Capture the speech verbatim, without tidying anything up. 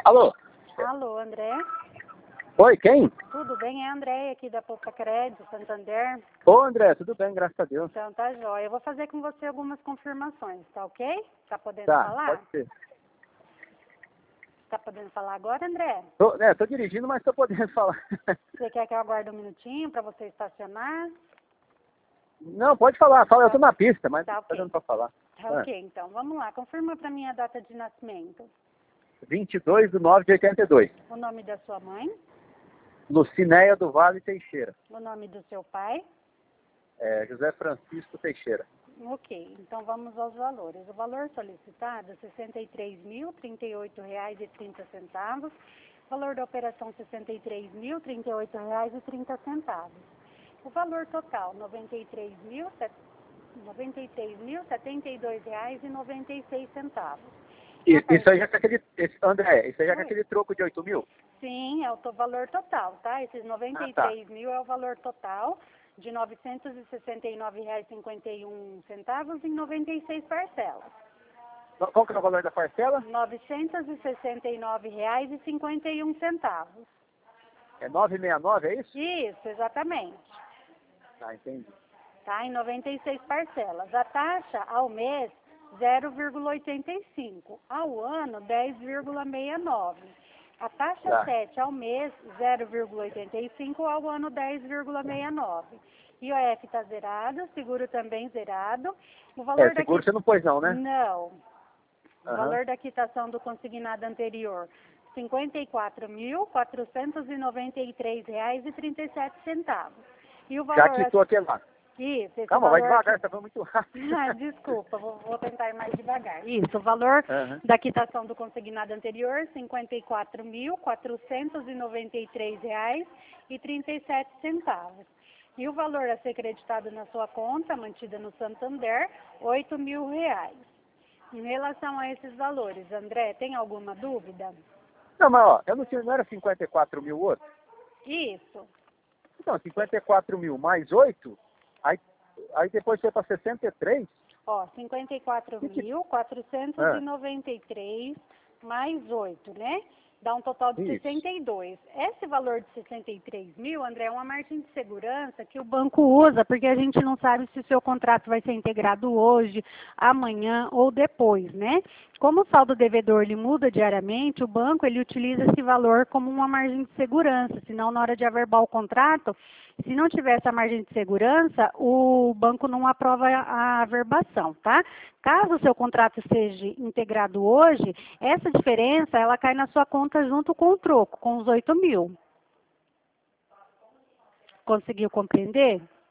Alô? Alô, André? Oi, quem? Tudo bem? É a Andréia aqui da Poupa Crédito, Santander. Ô, André, tudo bem, graças a Deus. Então tá jóia. Eu vou fazer com você algumas confirmações, tá ok? Tá podendo Tá, falar? pode ser. Tá podendo falar agora, André? Tô, é, tô dirigindo, mas tô podendo falar. Você quer que eu aguarde um minutinho para você estacionar? Não, pode falar, fala, eu tô Tá. na pista, mas Tá tá ok. dando pra falar. Tá Ah, ok, então. Vamos lá. Confirma para mim a data de nascimento. vinte e dois de nove de oitenta e dois. O nome da sua mãe? Lucinéia do Vale Teixeira. O nome do seu pai? É, José Francisco Teixeira. Ok, então vamos aos valores. O valor solicitado é sessenta e três mil, trinta e oito reais e trinta centavos. Valor da operação sessenta e três mil, trinta e oito reais e trinta centavos. O valor total noventa e três mil, setenta e dois reais e noventa e seis centavos. E, isso aí já com aquele, esse, André, isso aí já com Oi. aquele troco de oito mil? Sim, é o to- valor total, tá? Esses noventa Ah, e tá. três mil é o valor total de novecentos e sessenta e nove reais e cinquenta e um centavos em noventa e seis parcelas. Qual que é o valor da parcela? novecentos e sessenta e nove reais e cinquenta e um centavos. É novecentos e sessenta e nove, é isso? Isso, exatamente. Ah, entendi. Tá? Em noventa e seis parcelas. A taxa ao mês zero vírgula oitenta e cinco, ao ano dez vírgula sessenta e nove. A taxa Tá. sete ao mês zero vírgula oitenta e cinco, ao ano dez vírgula sessenta e nove. I O F está zerado, seguro também zerado. O valor É, seguro daqui... você não pôs não, né? Não. O Aham. valor da quitação do consignado anterior, cinquenta e quatro mil, quatrocentos e noventa e três reais e trinta e sete centavos. E o valor... Já quitou aquele lá. Isso, esse Calma, vai valor... devagar, você tá falando muito rápido. Ah, desculpa, vou, vou tentar ir mais devagar. Isso, o valor Aham. da quitação do consignado anterior, cinquenta e quatro mil, quatrocentos e noventa e três reais e trinta e sete centavos. E o valor a ser creditado na sua conta, mantida no Santander, oito mil reais. Em relação a esses valores, André, tem alguma dúvida? Não, mas ó, eu não tinha, não era cinquenta e quatro mil outro? Isso. Então, cinquenta e quatro mil mais oito, aí, aí depois foi para sessenta e três. Ó, cinquenta e quatro mil, quatrocentos e noventa e três mais oito, né? Dá um total de Isso. sessenta e dois. Esse valor de sessenta e três mil, André, é uma margem de segurança que o banco usa, porque a gente não sabe se o seu contrato vai ser integrado hoje, amanhã ou depois, né? Como o saldo devedor ele muda diariamente, o banco ele utiliza esse valor como uma margem de segurança, senão na hora de averbar o contrato, se não tiver essa margem de segurança, o banco não aprova a averbação, tá? Caso o seu contrato seja integrado hoje, essa diferença ela cai na sua conta junto com o troco, com os oito mil. Conseguiu compreender?